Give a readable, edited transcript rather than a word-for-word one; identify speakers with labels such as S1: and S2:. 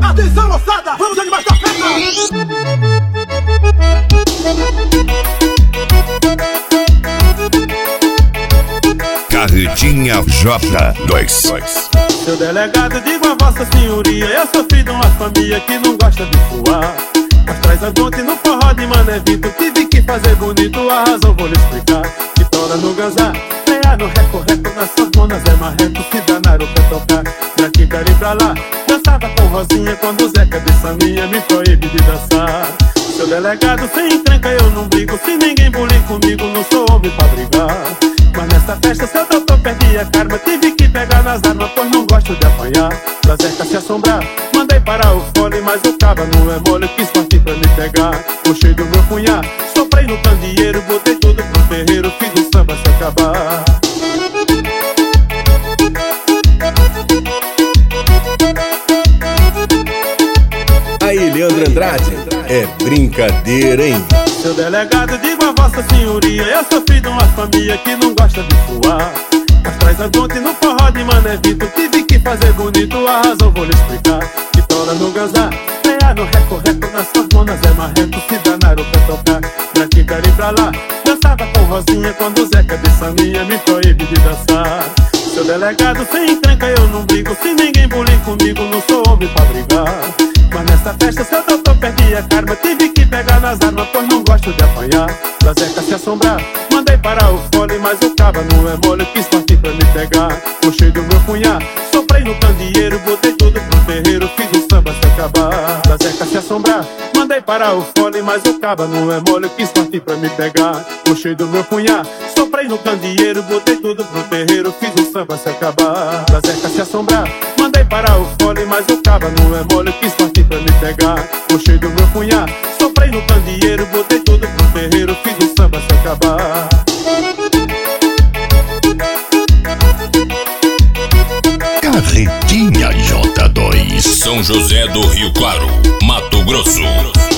S1: Atenção, moçada, vamos animar essa festa.
S2: Carretinha J2.
S1: Seu delegado, digo a vossa senhoria, eu sou filho de uma família que não gosta de suar. Mas traz a conta no forró de Mané Vitor, tive que fazer bonito, a razão vou lhe explicar. Que tola no ganzá, freia no reco-reco, nas sanfonas é marreco, se danaram pra tocar. Daqui, cari pra lá, dançava com Rosinha, quando o Zeca de Saminha me proíbe de dançar. Seu delegado, sem encrenca eu não brigo, se ninguém bulir comigo, não sou homem pra brigar. Mas nessa festa, seu doutor perdi a karma, tive que pegar nas armas, pois não gosto de apanhar. Pra Zeca se assombrar, mandei parar o fole, mas o caba não é mole, quis partir pra me pegar. Puxei do meu punhal, soprei no candeeiro, botei tudo pro terreiro, fiz o samba se acabar.
S3: Aí, Leandro Andrade, é brincadeira, hein?
S1: Seu delegado, digo a vossa senhoria, eu sou filho de uma família que não gosta de suar. Mas traz a conta no forró de Mané Vitor, tive que fazer bonito, a razão vou lhe explicar. Que tola no ganzá, freia no reco-reco, nas sanfonas é marreco, se danaram pra tocar. Daqui, cari pra lá, dançava com Rosinha, quando o Zeca de Saminha me proíbe de dançar. Seu delegado, sem encrenca eu não brigo, se ninguém bulir comigo, não sou homem pra brigar. Mas nessa festa, seu doutor perdi a karma, tive que pegar nas armas, pois não gosto de apanhar. Pra Zeca se assombrar, mandei parar o fole, mas o caba não é mole, quis partir pra me pegar. Puxei do meu punhal, soprei no candeeiro, botei tudo pro terreiro, fiz o samba se acabar. Pra Zeca se assombrar, mandei parar o fole, mas o caba não é mole, quis partir pra me pegar. Puxei do meu punhal, soprei no candeeiro, botei tudo pro terreiro, fiz o samba se acabar. Pra Zeca se assombrar, mandei parar o fole, mas o caba não é mole, quis partir pra me pegar. Puxei do meu punhal, soprei no candeeiro, botei tudo pro terreiro, fiz o samba se acabar.
S2: Carretinha J2. São José do Rio Claro, Mato Grosso.